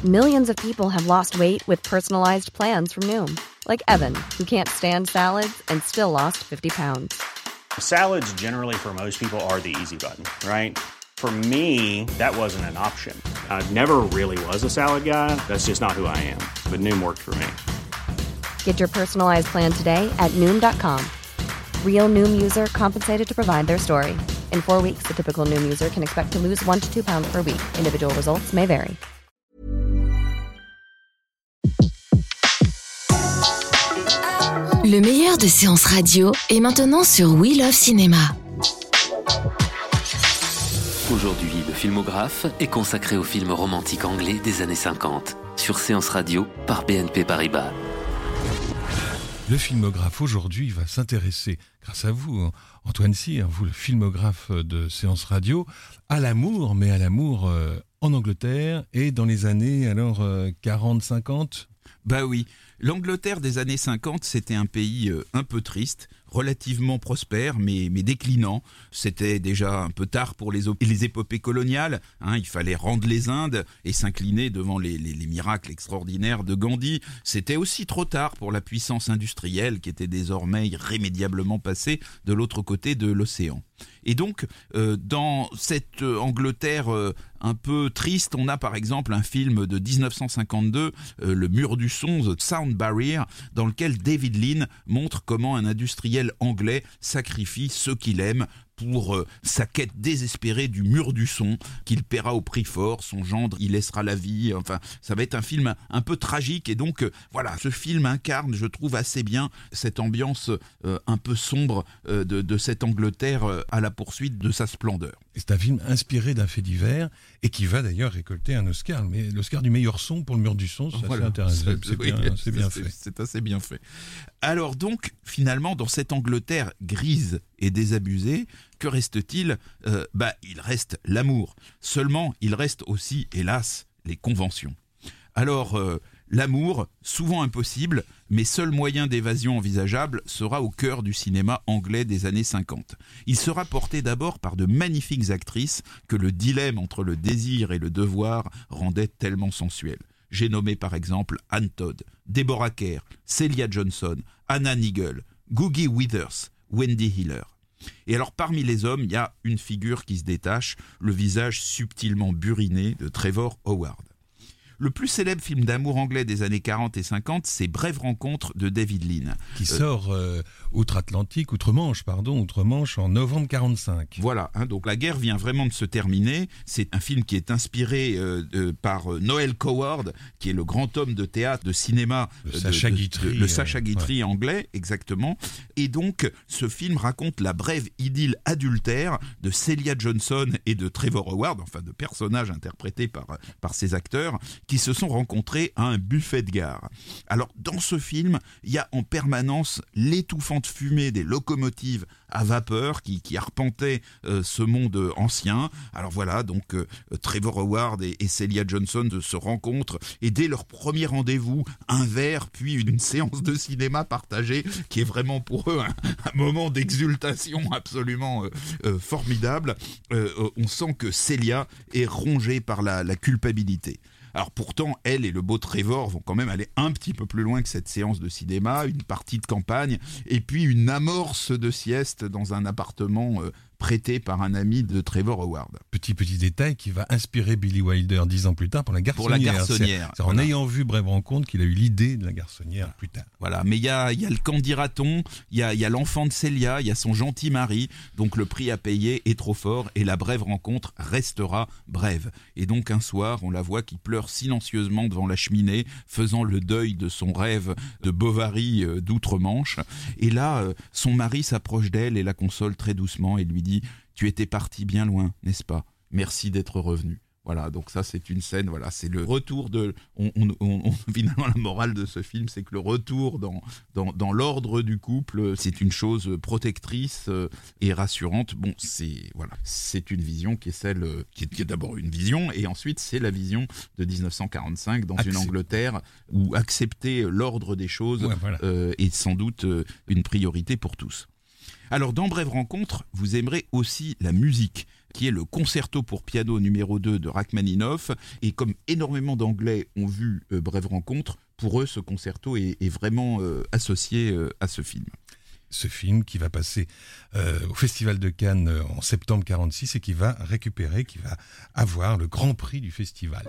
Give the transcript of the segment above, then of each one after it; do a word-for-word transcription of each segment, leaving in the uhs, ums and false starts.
Millions of people have lost weight with personalized plans from Noom. Like Evan, who can't stand salads and still lost fifty pounds. Salads generally for most people are the easy button, right? For me, that wasn't an option. I never really was a salad guy. That's just not who I am. But Noom worked for me. Get your personalized plan today at Noom dot com. Real Noom user compensated to provide their story. In four weeks, the typical Noom user can expect to lose one to two pounds per week. Individual results may vary. Le meilleur de séances radio est maintenant sur We Love Cinéma. Aujourd'hui, le filmographe est consacré aux films romantiques anglais des années cinquante, sur Séance Radio par B N P Paribas. Le filmographe aujourd'hui va s'intéresser, grâce à vous, Antoine Cyr, vous le filmographe de Séance Radio, à l'amour, mais à l'amour euh, en Angleterre et dans les années alors euh, quarante cinquante. Bah oui, l'Angleterre des années cinquante, c'était un pays euh, un peu triste, relativement prospère, mais, mais déclinant. C'était déjà un peu tard pour les, op- les épopées coloniales. Hein, il fallait rendre les Indes et s'incliner devant les, les, les miracles extraordinaires de Gandhi. C'était aussi trop tard pour la puissance industrielle qui était désormais irrémédiablement passée de l'autre côté de l'océan. Et donc, euh, dans cette euh, Angleterre euh, un peu triste, on a par exemple un film de dix-neuf cent cinquante-deux, euh, Le Mur du Son, The Sound Barrier, dans lequel David Lean montre comment un industriel anglais sacrifie ceux qu'il aime pour euh, sa quête désespérée du mur du son, qu'il paiera au prix fort, son gendre y laissera la vie. Enfin, ça va être un film un, un peu tragique, et donc euh, voilà, ce film incarne, je trouve, assez bien cette ambiance euh, un peu sombre euh, de, de cette Angleterre euh, à la poursuite de sa splendeur. C'est un film inspiré d'un fait divers et qui va d'ailleurs récolter un Oscar, mais l'Oscar du meilleur son pour Le Mur du Son, c'est voilà, assez intéressant, c'est, c'est, oui, bien, c'est bien c'est, fait. C'est assez bien fait. Alors donc, finalement, dans cette Angleterre grise et désabusée, que reste-t-il ? euh, Bah, il reste l'amour. Seulement, il reste aussi, hélas, les conventions. Alors, euh, l'amour, souvent impossible, mais seul moyen d'évasion envisageable, sera au cœur du cinéma anglais des années cinquante. Il sera porté d'abord par de magnifiques actrices que le dilemme entre le désir et le devoir rendait tellement sensuel. J'ai nommé par exemple Anne Todd, Deborah Kerr, Celia Johnson, Anna Nigel, Googie Withers, Wendy Hiller. Et alors parmi les hommes, il y a une figure qui se détache, le visage subtilement buriné de Trevor Howard. Le plus célèbre film d'amour anglais des années quarante et cinquante, c'est Brève rencontre de David Lean. Qui euh, sort euh, outre-Atlantique, outre-Manche, pardon, outre-Manche en novembre quarante-cinq. Voilà, hein, donc la guerre vient vraiment de se terminer. C'est un film qui est inspiré euh, de, par euh, Noel Coward, qui est le grand homme de théâtre, de cinéma, le de, Sacha de, Guitry, de, le Sacha euh, Guitry ouais. anglais, exactement. Et donc, ce film raconte la brève idylle adultère de Celia Johnson et de Trevor Howard, enfin de personnages interprétés par, par ces acteurs, qui se sont rencontrés à un buffet de gare. Alors, dans ce film, il y a en permanence l'étouffante fumée des locomotives à vapeur qui, qui arpentaient euh, ce monde ancien. Alors voilà, donc euh, Trevor Howard et, et Celia Johnson se rencontrent, et dès leur premier rendez-vous, un verre, puis une séance de cinéma partagée, qui est vraiment pour eux un, un moment d'exultation absolument euh, euh, formidable. Euh, on sent que Celia est rongée par la, la culpabilité. Alors pourtant, elle et le beau Trevor vont quand même aller un petit peu plus loin que cette séance de cinéma, une partie de campagne, et puis une amorce de sieste dans un appartement euh, prêté par un ami de Trevor Howard. Petit petit détail qui va inspirer Billy Wilder dix ans plus tard pour La Garçonnière. Pour La Garçonnière. C'est, c'est voilà. En ayant vu Brève rencontre qu'il a eu l'idée de La Garçonnière plus tard. Voilà, mais il y a, y a le qu'en dira-t-on, il y a, y a l'enfant de Célia, il y a son gentil mari, donc le prix à payer est trop fort et la brève rencontre restera brève. Et donc un soir, on la voit qui pleure silencieusement devant la cheminée, faisant le deuil de son rêve de Bovary euh, d'outre-Manche. Et là, euh, son mari s'approche d'elle et la console très doucement et lui dit « Tu étais parti bien loin, n'est-ce pas ? Merci d'être revenu. » Voilà, donc ça c'est une scène, voilà, c'est le retour de... On, on, on, finalement, la morale de ce film, c'est que le retour dans, dans, dans l'ordre du couple, c'est une chose protectrice et rassurante. Bon, c'est, voilà, c'est une vision qui est celle... Qui est, qui est d'abord une vision, et ensuite c'est la vision de dix-neuf cent quarante-cinq dans Accep- une Angleterre où accepter l'ordre des choses ouais, voilà. euh, est sans doute une priorité pour tous. Alors, dans Brève rencontre, vous aimerez aussi la musique. qui est le concerto pour piano numéro deux de Rachmaninoff. Et comme énormément d'Anglais ont vu euh, Brève rencontre, pour eux, ce concerto est, est vraiment euh, associé euh, à ce film. Ce film qui va passer euh, au Festival de Cannes euh, en septembre quarante-six et qui va récupérer, qui va avoir le grand prix du festival.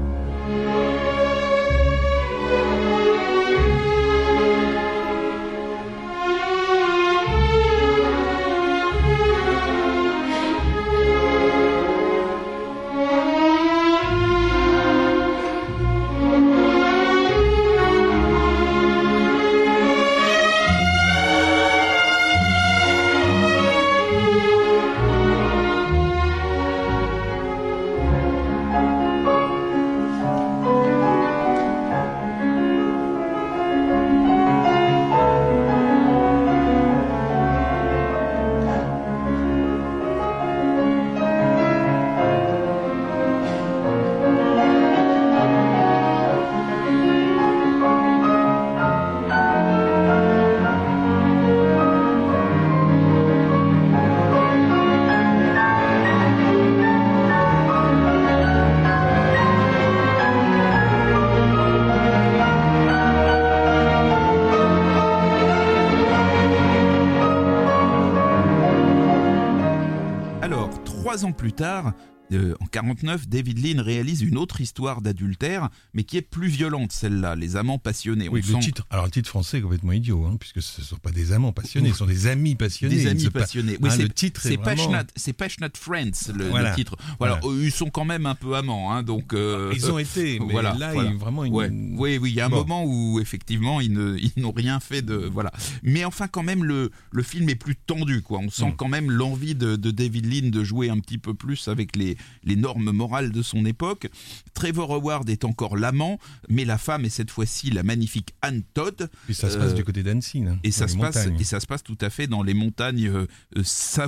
Trois ans plus tard, euh, en quarante-neuf, David Lean réalise une autre histoire d'adultère, mais qui est plus violente, celle-là, Les amants passionnés. Oui, On le sent... titre, alors le titre français est complètement idiot, hein, puisque ce ne sont pas des amants passionnés, ce sont des amis passionnés. Des amis pas... passionnés. Oui, hein, c'est, le titre c'est, est vraiment... passionate, c'est Passionate Friends, le, voilà. le titre. Voilà, Voilà. Ils sont quand même un peu amants, hein, donc. Euh, Ils ont été, mais voilà, là, voilà. il vraiment une... Ouais. Oui, oui, il y a un bon. moment où effectivement ils, ne, ils n'ont rien fait de voilà. Mais enfin, quand même, le, le film est plus tendu, quoi. On sent Mm. quand même l'envie de, de David Lean de jouer un petit peu plus avec les, les normes morales de son époque. Trevor Howard est encore l'amant, mais la femme est cette fois-ci la magnifique Anne Todd. Puis ça se passe Euh, du côté d'Annecy, hein, Et ça, dans se les passe, montagnes. et ça se passe tout à fait dans les montagnes euh, euh,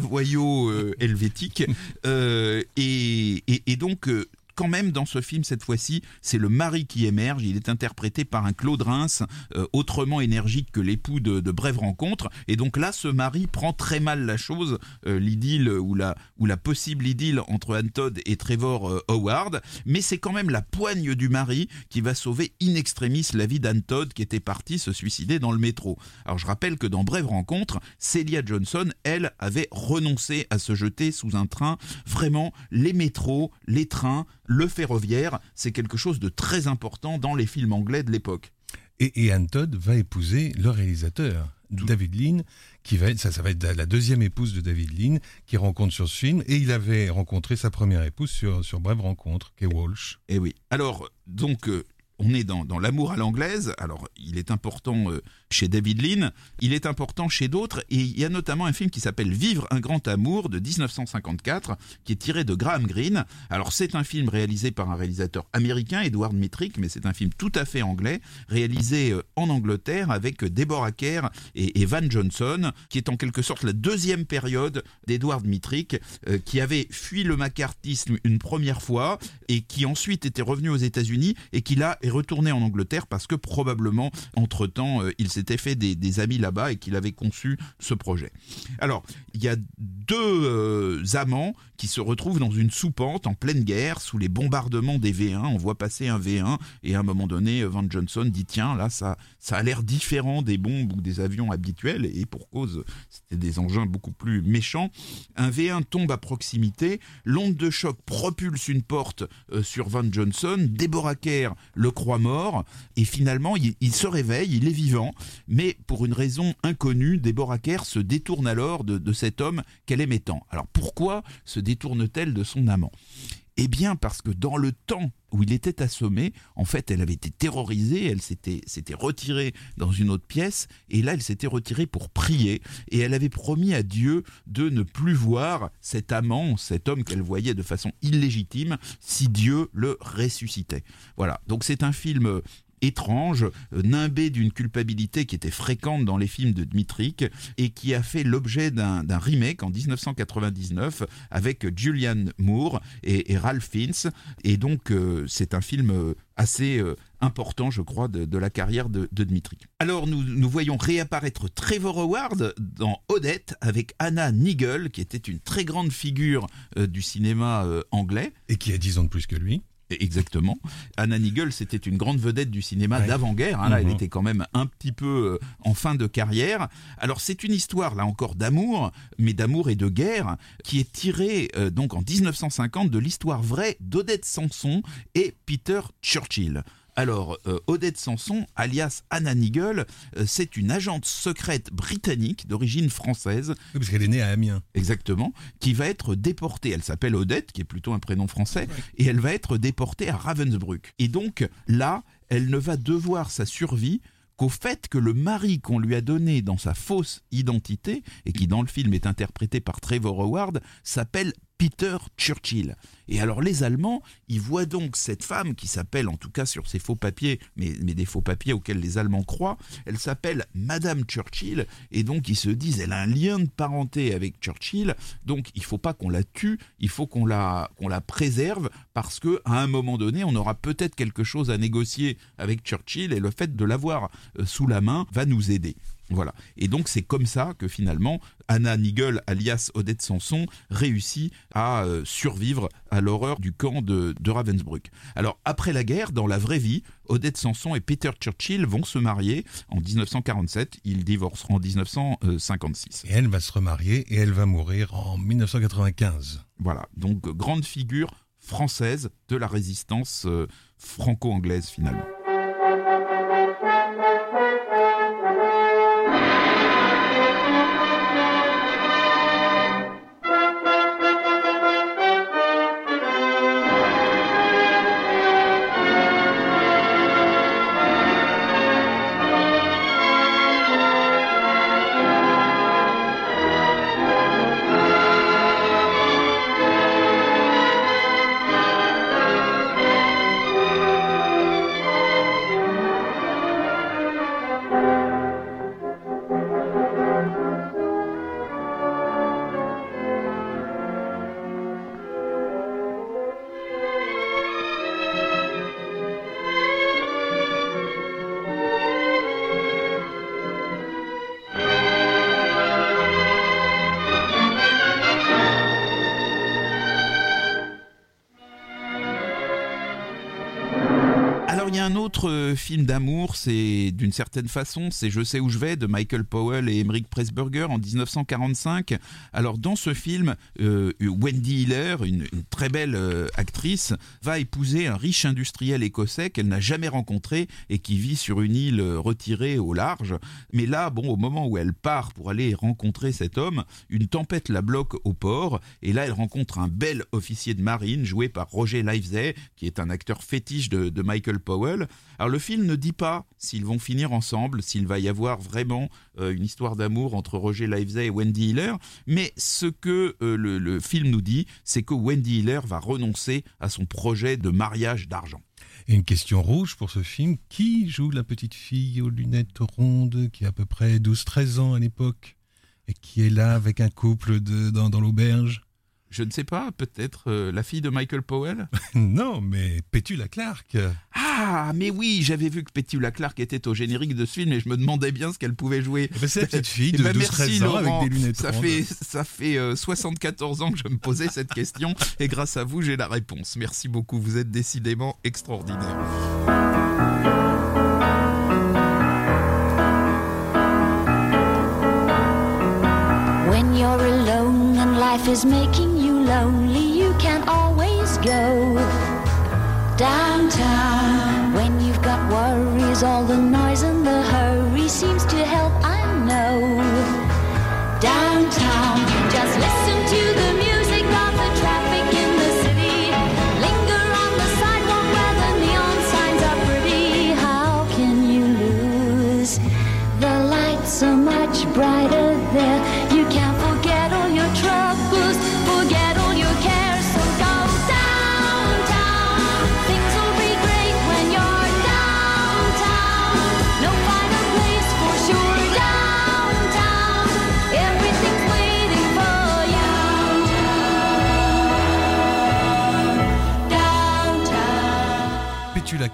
savoyo-helvétiques. euh, et, et, et donc, euh, quand même, dans ce film, cette fois-ci, c'est le mari qui émerge. Il est interprété par un Claude Reims, euh, autrement énergique que l'époux de, de Brève rencontre. Et donc là, ce mari prend très mal la chose, euh, l'idylle ou la, ou la possible idylle entre Anne Todd et Trevor euh, Howard. Mais c'est quand même la poigne du mari qui va sauver in extremis la vie d'Anne Todd, qui était partie se suicider dans le métro. Alors je rappelle que dans Brève rencontre, Celia Johnson, elle, avait renoncé à se jeter sous un train. Vraiment, les métros, les trains, le ferroviaire, c'est quelque chose de très important dans les films anglais de l'époque. Et, et Anne Todd va épouser le réalisateur, Tout. David Lean, qui va être, ça, ça va être la deuxième épouse de David Lean, qui rencontre sur ce film, et il avait rencontré sa première épouse sur, sur Brève rencontre, Kay Walsh. Et oui. Alors, donc, euh, on est dans, dans l'amour à l'anglaise. Alors, il est important euh, chez David Lean, il est important chez d'autres, et il y a notamment un film qui s'appelle Vivre un grand amour de dix-neuf cent cinquante-quatre, qui est tiré de Graham Greene. Alors, c'est un film réalisé par un réalisateur américain, Edward Mittrick, mais c'est un film tout à fait anglais, réalisé euh, en Angleterre avec Deborah Kerr et, et Van Johnson, qui est en quelque sorte la deuxième période d'Edward Mittrick, euh, qui avait fui le macartisme une première fois, et qui ensuite était revenu aux États-Unis, et qui là est retourné en Angleterre parce que probablement, entre-temps, euh, il s'était fait des, des amis là-bas et qu'il avait conçu ce projet. Alors, il y a deux euh, amants qui se retrouvent dans une soupente en pleine guerre, sous les bombardements des V un. On voit passer un V un, et à un moment donné, Van Johnson dit « Tiens, là, ça, ça a l'air différent des bombes ou des avions habituels, et pour cause, c'était des engins beaucoup plus méchants. » Un V un tombe à proximité, l'onde de choc propulse une porte euh, sur Van Johnson, Deborah Kerr le croit mort, et finalement, il, il se réveille, il est vivant, mais pour une raison inconnue, Deborah Kerr se détourne alors de, de cet homme qu'elle aimait tant. Alors pourquoi se détourne-t-elle de son amant ? Eh bien parce que dans le temps où il était assommé, en fait elle avait été terrorisée, elle s'était, s'était retirée dans une autre pièce, et là elle s'était retirée pour prier, et elle avait promis à Dieu de ne plus voir cet amant, cet homme qu'elle voyait de façon illégitime, si Dieu le ressuscitait. Voilà, donc c'est un film étrange, nimbé d'une culpabilité qui était fréquente dans les films de Mittrick, et qui a fait l'objet d'un, d'un remake en dix-neuf cent quatre-vingt-dix-neuf avec Julianne Moore et, et Ralph Fiennes, et donc euh, c'est un film assez euh, important, je crois, de, de la carrière de, de Dmitri. Alors nous, nous voyons réapparaître Trevor Howard dans Odette avec Anna Neagle, qui était une très grande figure euh, du cinéma euh, anglais. Et qui a dix ans de plus que lui. Exactement. Anna Neagle, c'était une grande vedette du cinéma ouais. d'avant-guerre. Hein, là, mmh. Elle était quand même un petit peu euh, en fin de carrière. Alors, c'est une histoire, là encore, d'amour, mais d'amour et de guerre, qui est tirée euh, donc en dix-neuf cent cinquante de l'histoire vraie d'Odette Sanson et Peter Churchill. Alors, euh, Odette Sanson, alias Anna Neagle, euh, c'est une agente secrète britannique d'origine française. Oui, parce qu'elle est née à Amiens. Exactement, qui va être déportée. Elle s'appelle Odette, qui est plutôt un prénom français, oui. Et elle va être déportée à Ravensbrück. Et donc, là, elle ne va devoir sa survie qu'au fait que le mari qu'on lui a donné dans sa fausse identité, et qui dans le film est interprété par Trevor Howard, s'appelle Peter Churchill. Et alors les Allemands, ils voient donc cette femme qui s'appelle, en tout cas sur ses faux papiers, mais, mais des faux papiers auxquels les Allemands croient, elle s'appelle Madame Churchill, et donc ils se disent, elle a un lien de parenté avec Churchill, donc il ne faut pas qu'on la tue, il faut qu'on la, qu'on la préserve, parce qu'à un moment donné, on aura peut-être quelque chose à négocier avec Churchill, et le fait de l'avoir euh, sous la main va nous aider. Voilà. Et donc c'est comme ça que finalement Anna Neagle, alias Odette Sanson, réussit à euh, survivre à l'horreur du camp de, de Ravensbrück. Alors après la guerre, dans la vraie vie, Odette Sanson et Peter Churchill vont se marier en dix-neuf cent quarante-sept, ils divorceront en dix-neuf cent cinquante-six. Et elle va se remarier et elle va mourir en dix-neuf cent quatre-vingt-quinze. Voilà, donc grande figure française de la résistance euh, franco-anglaise finalement. Il y a un autre film d'amour, c'est d'une certaine façon, c'est Je sais où je vais de Michael Powell et Emmerich Pressburger en dix-neuf cent quarante-cinq. Alors dans ce film, euh, Wendy Hiller, une, une très belle euh, actrice, va épouser un riche industriel écossais qu'elle n'a jamais rencontré et qui vit sur une île retirée au large. Mais là, bon, au moment où elle part pour aller rencontrer cet homme, une tempête la bloque au port et là elle rencontre un bel officier de marine joué par Roger Livesey, qui est un acteur fétiche de, de Michael Powell. Alors le film ne dit pas s'ils vont finir ensemble, s'il va y avoir vraiment euh, une histoire d'amour entre Roger Livesey et Wendy Hiller, mais ce que euh, le, le film nous dit, c'est que Wendy Hiller va renoncer à son projet de mariage d'argent. Et une question rouge pour ce film, qui joue la petite fille aux lunettes rondes qui a à peu près douze treize ans à l'époque et qui est là avec un couple de, dans, dans l'auberge? Je ne sais pas, peut-être euh, la fille de Michael Powell? Non, mais Petula Clark. Ah, mais oui, j'avais vu que Petula Clark était au générique de ce film et je me demandais bien ce qu'elle pouvait jouer. Eh ben, c'est la petite fille de douze treize ans avec des lunettes ça rondes. Fait, ça fait euh, soixante-quatorze ans que je me posais cette question et grâce à vous, j'ai la réponse. Merci beaucoup, vous êtes décidément extraordinaire. When you're alone and life is making you lonely, you can always go downtown. When you've got worries, all the noise and the hurry seems to help, I know. Downtown, just listen to the music of the traffic in the city. Linger on the sidewalk where the neon signs are pretty. How can you lose? The lights are much brighter there. You can't forget all your troubles, forget all your cares, so go downtown. Things will be great when you're downtown.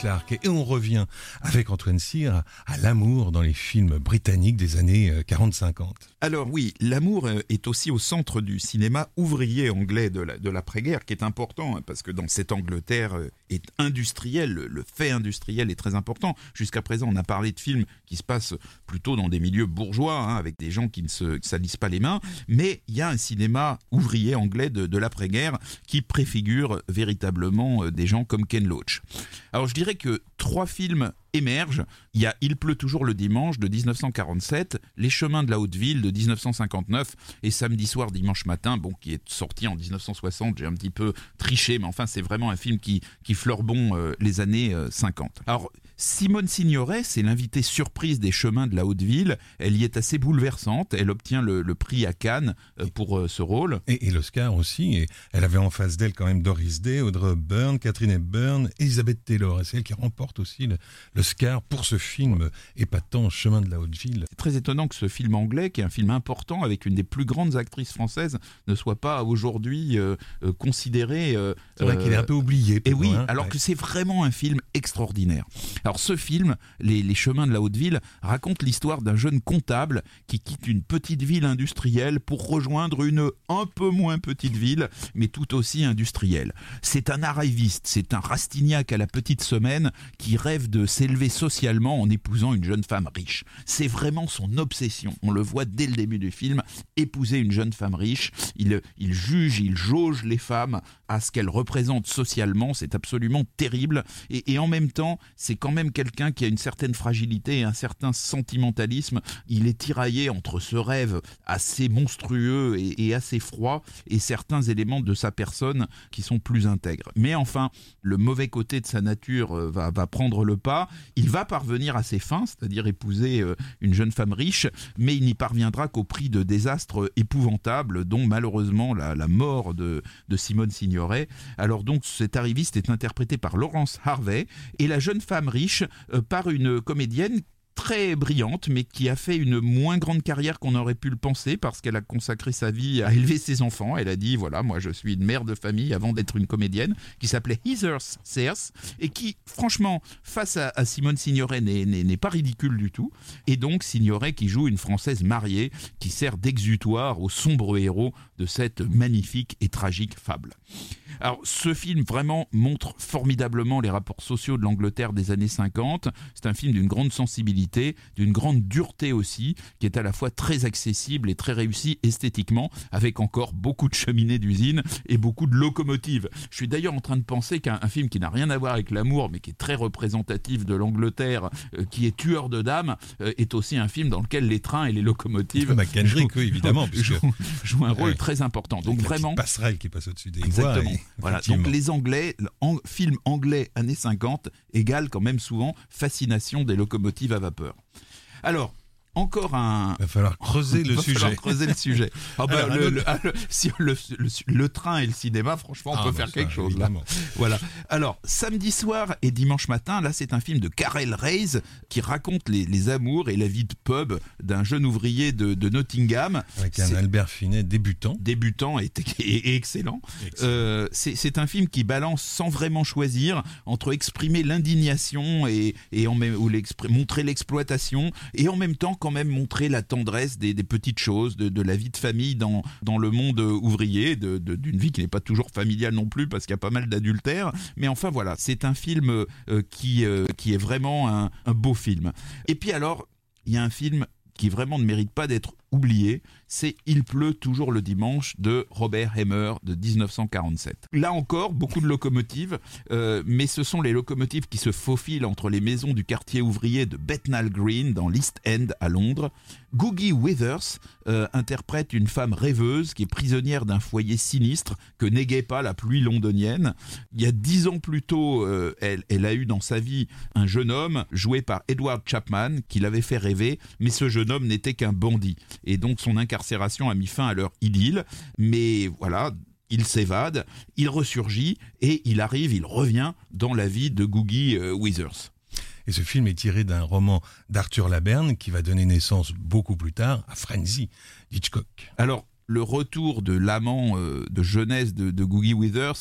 Clarke. Et on revient avec Antoine Cyr à, à l'amour dans les films britanniques des années quarante cinquante. Alors oui, l'amour est aussi au centre du cinéma ouvrier anglais de, la, de l'après-guerre, qui est important, hein, parce que dans cette Angleterre est industrielle, le, le fait industriel est très important. Jusqu'à présent, on a parlé de films qui se passent plutôt dans des milieux bourgeois, hein, avec des gens qui ne se salissent pas les mains, mais il y a un cinéma ouvrier anglais de, de l'après-guerre qui préfigure véritablement des gens comme Ken Loach. Alors je dirais que trois films émergent. Il y a Il pleut toujours le dimanche de dix-neuf cent quarante-sept, Les chemins de la haute ville de dix-neuf cent cinquante-neuf et Samedi soir, dimanche matin, bon, qui est sorti en dix-neuf cent soixante. J'ai un petit peu triché, mais enfin c'est vraiment un film qui, qui fleure bon euh, les années euh, cinquante. Alors Simone Signoret, c'est l'invitée surprise des chemins de la haute ville. Elle y est assez bouleversante. Elle obtient le, le prix à Cannes euh, pour euh, ce rôle. Et, et l'Oscar aussi. Et elle avait en face d'elle quand même Doris Day, Audrey Hepburn, Catherine Hepburn, Elizabeth Taylor. Et c'est elle qui remporte aussi le, l'Oscar pour ce film épatant, Chemin de la haute ville. C'est très étonnant que ce film anglais, qui est un film important avec une des plus grandes actrices françaises, ne soit pas aujourd'hui euh, euh, considéré. Euh, c'est vrai euh, qu'il est un peu oublié. Et oui, hein, alors ouais. que c'est vraiment un film extraordinaire. Alors ce film, les, les chemins de la haute ville, raconte l'histoire d'un jeune comptable qui quitte une petite ville industrielle pour rejoindre une un peu moins petite ville, mais tout aussi industrielle. C'est un arriviste, c'est un Rastignac à la petite semaine qui rêve de s'élever socialement en épousant une jeune femme riche. C'est vraiment son obsession. On le voit dès le début du film, épouser une jeune femme riche. Il, il juge, il jauge les femmes à ce qu'elles représentent socialement. C'est absolument terrible. Et, et en même temps, c'est quand même quelqu'un qui a une certaine fragilité et un certain sentimentalisme. Il est tiraillé entre ce rêve assez monstrueux et, et assez froid et certains éléments de sa personne qui sont plus intègres. Mais enfin, le mauvais côté de sa nature va, va prendre le pas. Il va parvenir à ses fins, c'est-à-dire épouser une jeune femme riche, mais il n'y parviendra qu'au prix de désastres épouvantables, dont malheureusement la, la mort de, de Simone Signoret. Alors donc cet arriviste est interprété par Laurence Harvey et la jeune femme riche euh, par une comédienne très brillante, mais qui a fait une moins grande carrière qu'on aurait pu le penser parce qu'elle a consacré sa vie à élever ses enfants. Elle a dit, voilà, moi je suis une mère de famille avant d'être une comédienne, qui s'appelait Heather Sears et qui, franchement, face à, à Simone Signoret, n'est, n'est, n'est pas ridicule du tout. Et donc Signoret qui joue une Française mariée qui sert d'exutoire au sombre héros de cette magnifique et tragique fable. Alors, ce film vraiment montre formidablement les rapports sociaux de l'Angleterre des années cinquante. C'est un film d'une grande sensibilité, d'une grande dureté aussi, qui est à la fois très accessible et très réussi esthétiquement, avec encore beaucoup de cheminées d'usine et beaucoup de locomotives. Je suis d'ailleurs en train de penser qu'un un film qui n'a rien à voir avec l'amour, mais qui est très représentatif de l'Angleterre, euh, qui est Tueur de dames, euh, est aussi un film dans lequel les trains et les locomotives McKendrick, oui, évidemment, jouent, jouent un rôle ouais. très important. Donc avec vraiment, la passerelle qui passe au-dessus des exactement. voies. Et... Voilà, donc les Anglais, en, film anglais années cinquante égale quand même souvent fascination des locomotives à vapeur. Alors, encore un... Il va falloir creuser le va sujet. Falloir creuser le sujet. Ah bah, Alors, le, autre... le, le, si le, le, le train et le cinéma, franchement, on ah peut bah faire ça, quelque chose évidemment. là. Voilà. Alors, Samedi soir et dimanche matin, là, c'est un film de Karel Reisz qui raconte les, les amours et la vie de pub d'un jeune ouvrier de, de Nottingham. Avec un c'est... Albert Finet débutant. Débutant et, et, et excellent. excellent. Euh, c'est, c'est un film qui balance sans vraiment choisir entre exprimer l'indignation et, et en même, ou montrer l'exploitation et en même temps quand même montrer la tendresse des, des petites choses, de, de la vie de famille dans, dans le monde ouvrier, de, de, d'une vie qui n'est pas toujours familiale non plus parce qu'il y a pas mal d'adultère. Mais enfin voilà, c'est un film euh, qui, euh, qui est vraiment un, un beau film. Et puis alors, il y a un film qui vraiment ne mérite pas d'être oublié, c'est Il pleut toujours le dimanche de Robert Hemmer de dix-neuf cent quarante-sept. Là encore, beaucoup de locomotives, euh, mais ce sont les locomotives qui se faufilent entre les maisons du quartier ouvrier de Bethnal Green dans l'East End à Londres. Googie Withers euh, interprète une femme rêveuse qui est prisonnière d'un foyer sinistre que n'égait pas la pluie londonienne. Il y a dix ans plus tôt, euh, elle, elle a eu dans sa vie un jeune homme joué par Edward Chapman qui l'avait fait rêver, mais ce jeune homme n'était qu'un bandit. Et donc son incarcération a mis fin à leur idylle. Mais voilà, il s'évade, il ressurgit et il arrive, il revient dans la vie de Googie euh, Withers. Et ce film est tiré d'un roman d'Arthur Laberne qui va donner naissance beaucoup plus tard à Frenzy d'Hitchcock. Alors, le retour de l'amant euh, de jeunesse de, de Googie Withers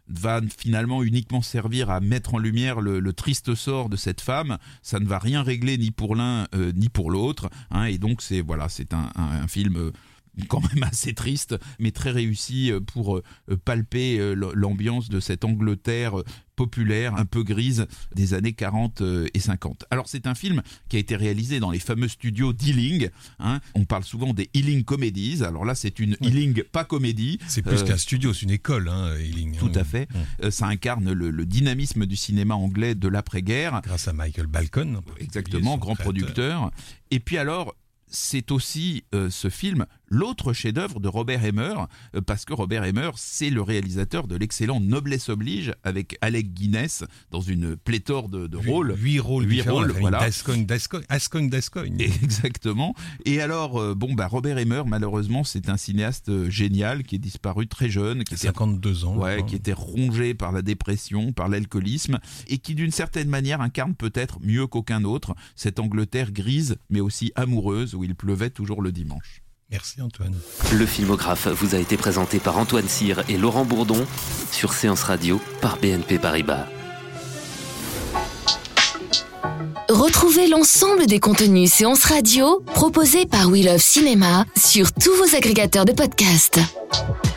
va finalement uniquement servir à mettre en lumière le, le triste sort de cette femme. Ça ne va rien régler ni pour l'un euh, ni pour l'autre, hein, et donc c'est voilà, c'est un, un, un film euh, quand même assez triste, mais très réussi pour euh, palper euh, l'ambiance de cette Angleterre euh, populaire, un peu grise des années quarante et cinquante. Alors c'est un film qui a été réalisé dans les fameux studios d'Ealing, hein. On parle souvent des Ealing Comedies, alors là c'est une Ealing pas comédie. C'est plus euh, qu'un studio, c'est une école, hein, Ealing. Tout à fait. Mmh. Euh, ça incarne le, le dynamisme du cinéma anglais de l'après-guerre. Grâce à Michael Balcon. Exactement, grand créateur. producteur. Et puis alors, c'est aussi euh, ce film l'autre chef-d'œuvre de Robert Emmer, euh, parce que Robert Emmer, c'est le réalisateur de l'excellent Noblesse oblige avec Alec Guinness dans une pléthore de, de huit, rôles. Huit rôles, huit rôles, voilà. D'Ascogne, d'Ascogne, Ascogne, d'Ascogne. Exactement. Et alors, euh, bon, bah Robert Emmer, malheureusement, c'est un cinéaste euh, génial qui est disparu très jeune, qui cinquante-deux était, ans, ouais, qui était rongé par la dépression, par l'alcoolisme, et qui d'une certaine manière incarne peut-être mieux qu'aucun autre cette Angleterre grise, mais aussi amoureuse, où il pleuvait toujours le dimanche. Merci Antoine. Le Filmographe vous a été présenté par Antoine Cyr et Laurent Bourdon sur Séance Radio par B N P Paribas. Retrouvez l'ensemble des contenus Séance Radio proposés par We Love Cinéma sur tous vos agrégateurs de podcasts.